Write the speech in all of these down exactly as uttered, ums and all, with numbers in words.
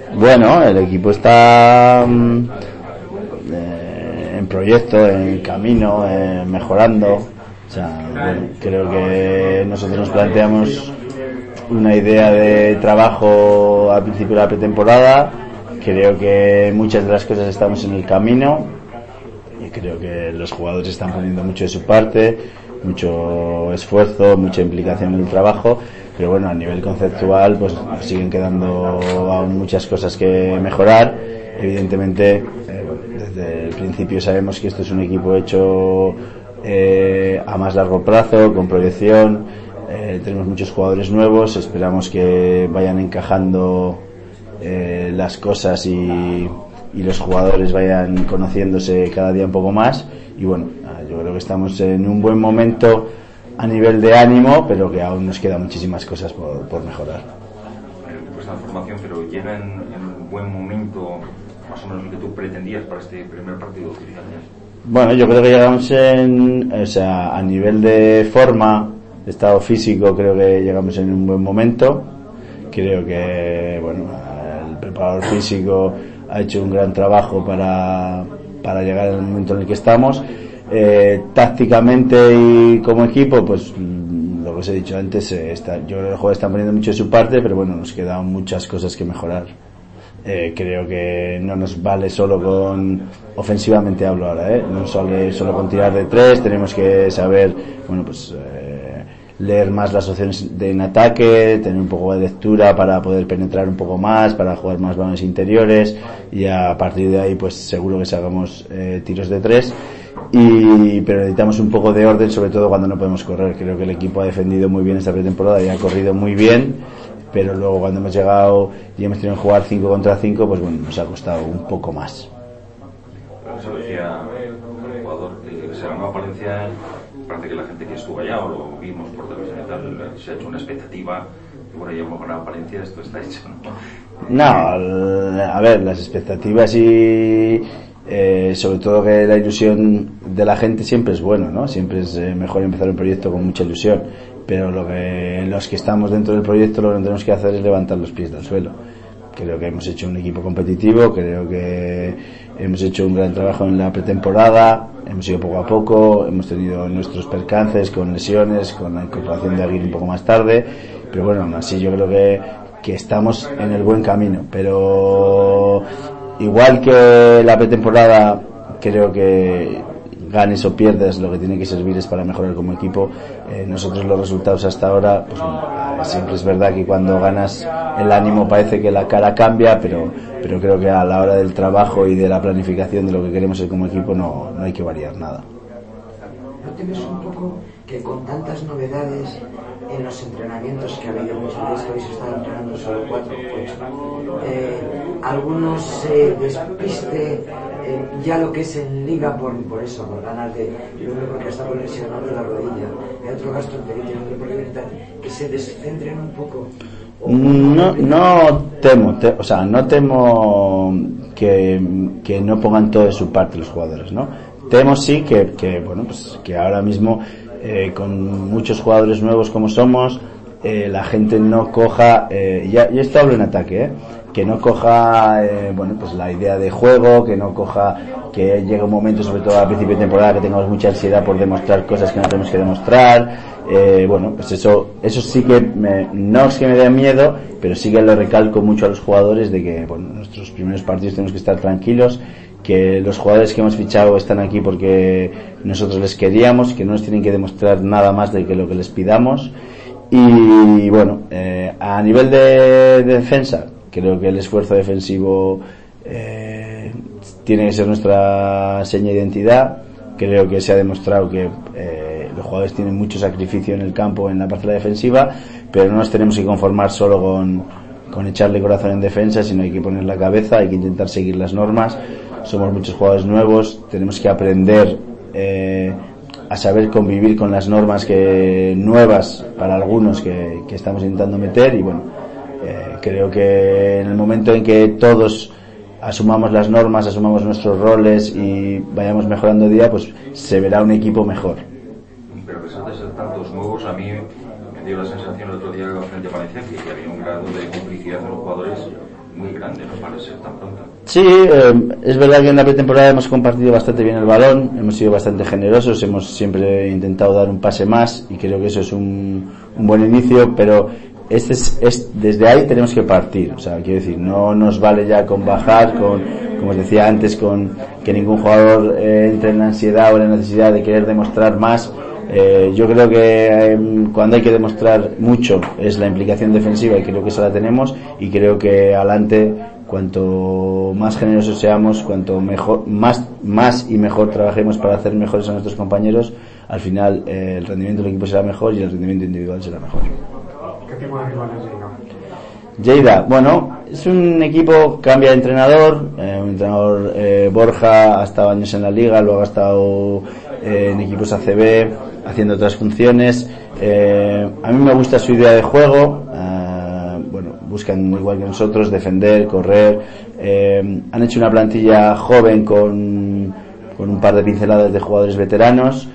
Bueno, el equipo está mm, eh, en proyecto, en camino, eh, mejorando. O sea, bueno, creo que nosotros nos planteamos una idea de trabajo al principio de la pretemporada. Creo que muchas de las cosas estamos en el camino y creo que los jugadores están poniendo mucho de su parte, mucho esfuerzo, mucha implicación en el trabajo, pero bueno, a nivel conceptual pues nos siguen quedando aún muchas cosas que mejorar. Evidentemente, eh, desde el principio sabemos que esto es un equipo hecho eh, a más largo plazo, con proyección. Eh, tenemos muchos jugadores nuevos, esperamos que vayan encajando eh, las cosas y, y los jugadores vayan conociéndose cada día un poco más. Y bueno, yo creo que estamos en un buen momento a nivel de ánimo, pero que aún nos quedan muchísimas cosas por, por mejorar. Pues la formación, pero llega en, en un buen momento, más o menos lo que tú pretendías para este primer partido oficial. Bueno, yo creo que llegamos en, o sea, a nivel de forma, de estado físico, creo que llegamos en un buen momento. Creo que, bueno, el preparador físico ha hecho un gran trabajo para, para llegar al momento en el que estamos. Eh, tácticamente y como equipo, pues lo que os he dicho antes, eh, está, yo creo que los jugadores están poniendo mucho de su parte, pero bueno, nos quedan muchas cosas que mejorar. Eh, creo que no nos vale solo con, ofensivamente hablo ahora, eh, no nos vale solo con tirar de tres, tenemos que saber, bueno, pues eh, leer más las opciones de en ataque, tener un poco de lectura para poder penetrar un poco más, para jugar más balones interiores, y a partir de ahí pues seguro que sacamos eh, tiros de tres. Y pero necesitamos un poco de orden, sobre todo cuando no podemos correr. Creo que el equipo ha defendido muy bien esta pretemporada y ha corrido muy bien, pero luego cuando hemos llegado y hemos tenido que jugar cinco contra cinco, pues bueno, nos ha costado un poco más. Eso decía el jugador que se ganó a Palencia, parece que la gente que estuvo allá o lo vimos por televisión y tal, se ha hecho una expectativa que por ahí hemos ganado a Palencia, esto está hecho, ¿no? No, a ver, las expectativas y Eh, sobre todo que la ilusión de la gente siempre es bueno, ¿no? Siempre es eh, mejor empezar un proyecto con mucha ilusión, pero lo que los que estamos dentro del proyecto lo que tenemos que hacer es levantar los pies del suelo. Creo que hemos hecho un equipo competitivo, creo que hemos hecho un gran trabajo en la pretemporada, hemos ido poco a poco, hemos tenido nuestros percances con lesiones, con la incorporación de Aguirre un poco más tarde, pero bueno, aún así yo creo que, que estamos en el buen camino, pero igual que la pretemporada, creo que ganes o pierdas, lo que tiene que servir es para mejorar como equipo. Eh, nosotros los resultados hasta ahora, pues bueno, siempre es verdad que cuando ganas el ánimo parece que la cara cambia, pero pero creo que a la hora del trabajo y de la planificación de lo que queremos ser como equipo no, no hay que variar nada. ¿No temes un poco que con tantas novedades en los entrenamientos que ha habido, muchos días que habéis estado entrenando solo cuatro, pues, eh, algunos se eh, despiste eh, ya lo que es en liga por, por eso, por ganas de, y uno porque está con lesionado de la rodilla, y otro gastroenteritis, otro porque tal, que se descentren un poco. No, no temo, te, o sea, no temo que, que no pongan todo de su parte los jugadores, ¿no? Temo sí que, que bueno, pues que ahora mismo eh, con muchos jugadores nuevos como somos, eh, la gente no coja, eh, ya, y esto hablo en ataque, eh, que no coja, eh, bueno, pues la idea de juego, que no coja, que llegue un momento, sobre todo al principio de temporada, que tengamos mucha ansiedad por demostrar cosas que no tenemos que demostrar. Eh, bueno, pues eso, eso sí que me, no es que me dé miedo, pero sí que lo recalco mucho a los jugadores de que, bueno, nuestros primeros partidos tenemos que estar tranquilos, que los jugadores que hemos fichado están aquí porque nosotros les queríamos, que no nos tienen que demostrar nada más de que lo que les pidamos. Y bueno, eh, a nivel de, de defensa, creo que el esfuerzo defensivo eh, tiene que ser nuestra seña de identidad. Creo que se ha demostrado que eh, los jugadores tienen mucho sacrificio en el campo, en la parcela defensiva, pero no nos tenemos que conformar solo con, con echarle corazón en defensa, sino hay que poner la cabeza, hay que intentar seguir las normas. Somos muchos jugadores nuevos, tenemos que aprender eh, a saber convivir con las normas que nuevas para algunos que, que estamos intentando meter. Y bueno, eh, creo que en el momento en que todos asumamos las normas, asumamos nuestros roles y vayamos mejorando día, pues se verá un equipo mejor. Pero a pesar de ser tantos nuevos, a mí me dio la sensación el otro día frente a Valencia que había un grado de complicidad de los jugadores muy grande, ¿no? Para ser tan pronto. Sí, eh, es verdad que en la pretemporada hemos compartido bastante bien el balón, hemos sido bastante generosos, hemos siempre intentado dar un pase más y creo que eso es un, un buen inicio, pero este es, es, desde ahí tenemos que partir, o sea, quiero decir, no nos vale ya con bajar, con, como os decía antes, con que ningún jugador eh, entre en la ansiedad o en la necesidad de querer demostrar más. Eh, yo creo que eh, cuando hay que demostrar mucho es la implicación defensiva y creo que esa la tenemos, y creo que adelante cuanto más generosos seamos, cuanto mejor, más, más y mejor trabajemos para hacer mejores a nuestros compañeros, al final eh, el rendimiento del equipo será mejor y el rendimiento individual será mejor. ¿Qué tipo de rival es Lleida? Lleida, bueno, es un equipo, cambia de entrenador, eh, un entrenador eh, Borja ha estado años en la liga, luego ha estado eh, en equipos A C B haciendo otras funciones. Eh, a mí me gusta su idea de juego. Eh, bueno, buscan igual que nosotros defender, correr. Eh, han hecho una plantilla joven con, con un par de pinceladas de jugadores veteranos.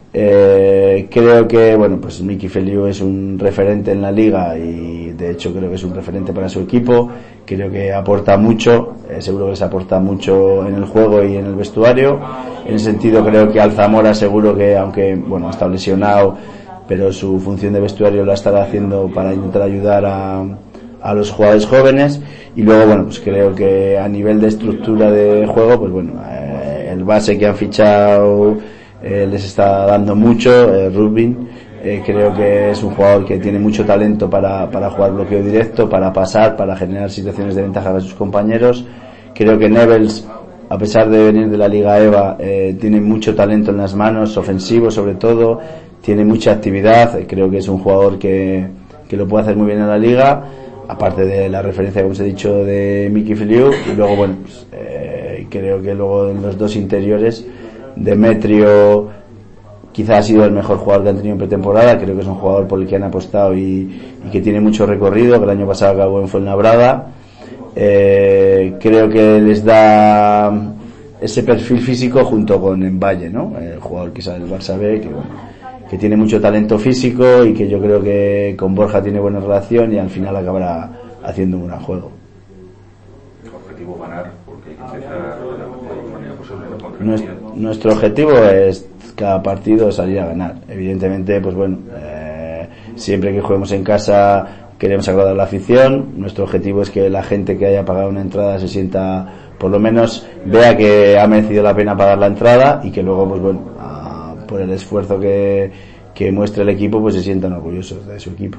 Eh, creo que bueno, pues Miki Feliu es un referente en la liga y de hecho creo que es un referente para su equipo. Creo que aporta mucho, eh, seguro que les aporta mucho en el juego y en el vestuario. En ese sentido creo que Alzamora seguro que, aunque bueno, ha estado lesionado, pero su función de vestuario la estará haciendo para intentar ayudar a, a los jugadores jóvenes. Y luego bueno, pues creo que a nivel de estructura de juego, pues bueno, eh, el base que han fichado Eh, les está dando mucho, eh, Rubin, eh, creo que es un jugador que tiene mucho talento para, para jugar bloqueo directo, para pasar, para generar situaciones de ventaja a sus compañeros. Creo que Nevels, a pesar de venir de la Liga EVA, eh, tiene mucho talento en las manos, ofensivo sobre todo, tiene mucha actividad, eh, creo que es un jugador que, que lo puede hacer muy bien en la Liga, aparte de la referencia, como os he dicho, de Miki Feliu. Y luego bueno, pues, eh, creo que luego en los dos interiores, Demetrio quizá ha sido el mejor jugador que han tenido en pretemporada. Creo que es un jugador por el que han apostado y, y que tiene mucho recorrido, que el año pasado acabó en Fuenlabrada. Eh, creo que les da ese perfil físico junto con Envalle, ¿no? El jugador que sale del Barça B, que, bueno, que tiene mucho talento físico y que yo creo que con Borja tiene buena relación y al final acabará haciendo un gran juego. Objetivo ganar, porque hay que empezar de la mejor manera posible, ¿no? Contra Nuestro, nuestro objetivo es cada partido salir a ganar. Evidentemente, pues bueno, eh, siempre que juguemos en casa queremos agradar a la afición. Nuestro objetivo es que la gente que haya pagado una entrada se sienta, por lo menos vea que ha merecido la pena pagar la entrada y que luego, pues bueno, a, por el esfuerzo que, que muestre el equipo, pues se sientan orgullosos de su equipo.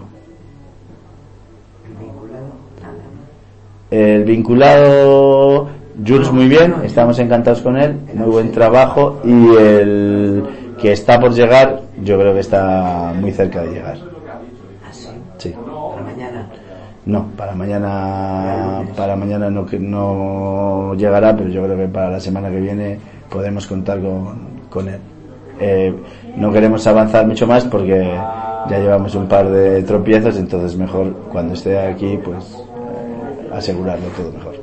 El vinculado, Jules, muy bien, estamos encantados con él, muy buen trabajo, y el que está por llegar, yo creo que está muy cerca de llegar. ¿Ah, sí? Sí. ¿Para mañana? No, para mañana, para mañana no, que no llegará, pero yo creo que para la semana que viene podemos contar con, con él. Eh, no queremos avanzar mucho más porque ya llevamos un par de tropiezos, entonces mejor cuando esté aquí, pues asegurarlo todo mejor.